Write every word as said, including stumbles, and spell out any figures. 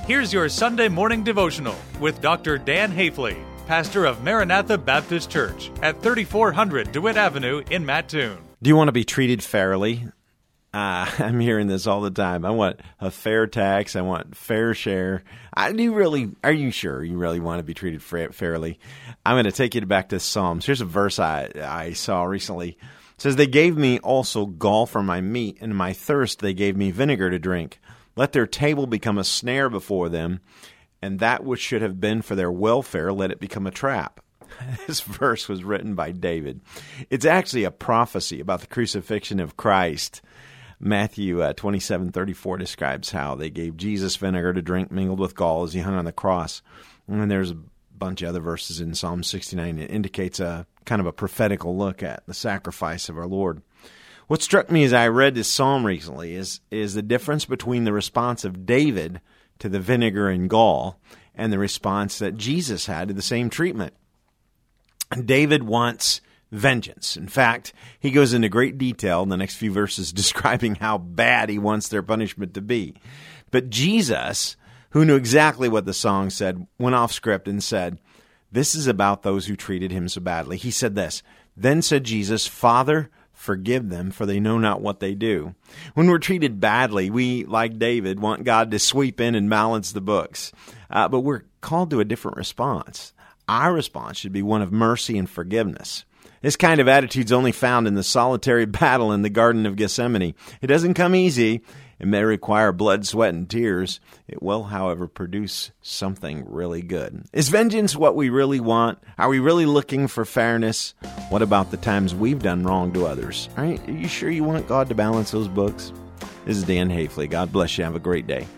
Here's your Sunday morning devotional with Doctor Dan Hafley, pastor of Maranatha Baptist Church at thirty-four hundred DeWitt Avenue in Mattoon. Do you want to be treated fairly? Uh, I'm hearing this all the time. I want a fair tax. I want fair share. I do really. Are you sure you really want to be treated fa- fairly? I'm going to take you back to Psalms. Here's a verse I, I saw recently. It says, "They gave me also gall for my meat, and in my thirst they gave me vinegar to drink. Let their table become a snare before them, and that which should have been for their welfare, let it become a trap." This verse was written by David. It's actually a prophecy about the crucifixion of Christ. Matthew uh, twenty-seven thirty-four describes how they gave Jesus vinegar to drink mingled with gall as he hung on the cross. And there's a bunch of other verses in Psalm sixty-nine that indicates a kind of a prophetical look at the sacrifice of our Lord. What struck me as I read this psalm recently is, is the difference between the response of David to the vinegar and gall and the response that Jesus had to the same treatment. David wants vengeance. In fact, he goes into great detail in the next few verses describing how bad he wants their punishment to be. But Jesus, who knew exactly what the song said, went off script and said, "This is about those who treated him so badly." He said this, "Then said Jesus, Father, forgive them, for they know not what they do." When we're treated badly, we, like David, want God to sweep in and balance the books. Uh, but we're called to a different response. Our response should be one of mercy and forgiveness. This kind of attitude is only found in the solitary battle in the Garden of Gethsemane. It doesn't come easy. It may require blood, sweat, and tears. It will, however, produce something really good. Is vengeance what we really want? Are we really looking for fairness? What about the times we've done wrong to others? Are you sure you want God to balance those books? This is Dan Hafley. God bless you. Have a great day.